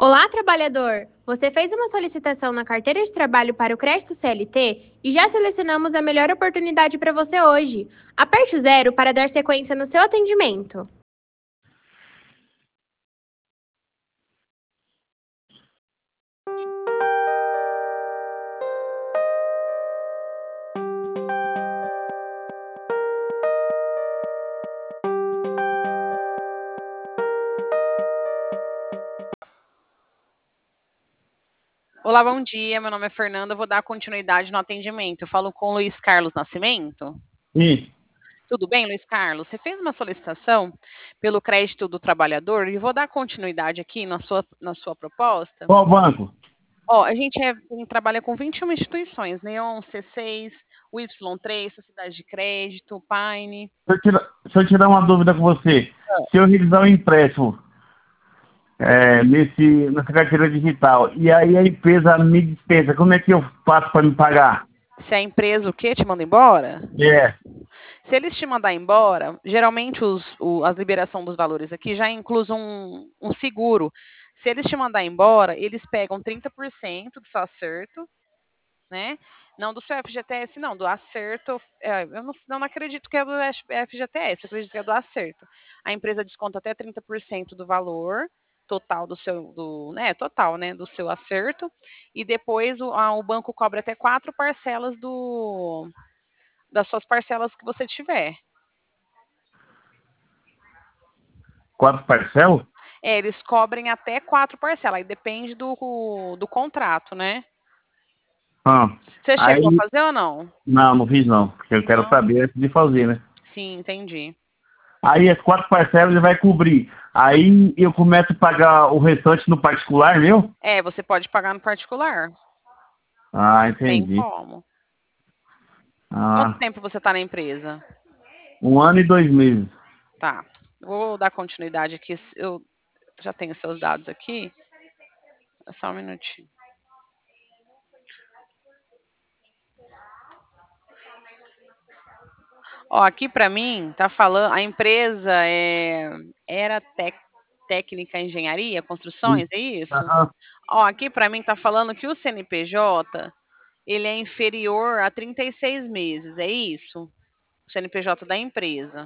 Olá, trabalhador! Você fez uma solicitação na carteira de trabalho para o crédito CLT e já selecionamos a melhor oportunidade para você hoje. Aperte o 0 para dar sequência no seu atendimento. Olá, bom dia. Meu nome é Fernanda. Eu vou dar continuidade no atendimento. Eu falo com o Luiz Carlos Nascimento. Sim. Tudo bem, Luiz Carlos? Você fez uma solicitação pelo crédito do trabalhador e vou dar continuidade aqui na sua proposta. Qual banco? Ó, a gente trabalha com 21 instituições, Neon, C6, o Y3, Sociedade de Crédito, Pine. Se eu tirar uma dúvida com você, se eu realizar um empréstimo nessa carteira digital e aí a empresa me dispensa, como é que eu faço para me pagar? Se a empresa o quê? Te manda embora? É. Se eles te mandar embora, geralmente as liberação dos valores aqui já inclui um seguro. Se eles te mandar embora, eles pegam 30% do seu acerto, né? Não do seu FGTS, não, do acerto. Eu não acredito que é do FGTS, eu acredito que é do acerto. A empresa desconta até 30% do valor total total, né, do seu acerto, e depois o banco cobra até 4 parcelas das suas parcelas que você tiver. 4 parcelas? Eles cobrem até 4 parcelas, aí depende do contrato, né? Ah, Você chegou a aí, fazer ou não? não fiz não, porque eu quero Não? saber antes de fazer, né? Sim, entendi. Aí as 4 parcelas ele vai cobrir. Aí eu começo a pagar o restante no particular, meu? Você pode pagar no particular. Ah, Tem entendi. como. Quanto Ah, tempo você está na empresa? 1 ano e 2 meses. Tá. Vou dar continuidade aqui. Eu já tenho seus dados aqui. É só um minutinho. Ó, aqui para mim tá falando, a empresa era Técnica Engenharia, Construções, é isso? Aham. Ó, aqui para mim tá falando que o CNPJ ele é inferior a 36 meses, é isso? O CNPJ da empresa.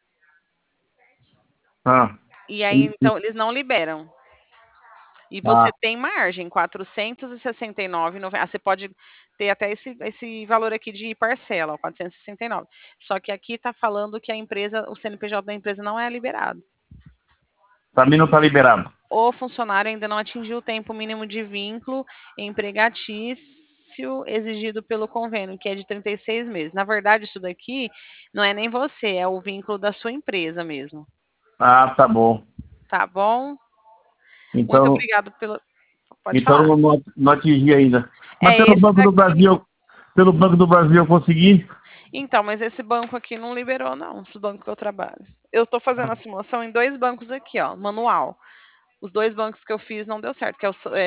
Ah. E aí, então, eles não liberam. E você Ah, tem margem, 469,90. Você pode ter até esse valor aqui de parcela, ó, 469. Só que aqui está falando que o CNPJ da empresa não é liberado. pra mim não tá liberado. O funcionário ainda não atingiu o tempo mínimo de vínculo empregatício exigido pelo convênio, que é de 36 meses. Na verdade, isso daqui não é nem você, é o vínculo da sua empresa mesmo. Ah, tá bom. Tá bom? Muito Então, obrigado pelo. Pode então falar. não atingi ainda. Mas É esse daqui. Pelo Banco do Brasil eu consegui? Então, mas esse banco aqui não liberou, não, esse banco que eu trabalho. Eu estou fazendo a simulação em 2 bancos aqui, ó, manual. Os 2 bancos que eu fiz não deu certo, que é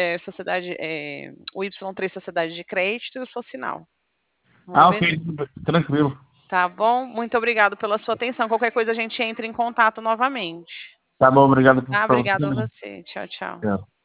o Y3 Sociedade de Crédito e o Socinal. Vamos Ah, ver. ok, tranquilo. Tá bom? Muito obrigado pela sua atenção. Qualquer coisa a gente entra em contato novamente. Tá bom, obrigado Tá? pra você Obrigado a também. você. Tchau, tchau. Tchau.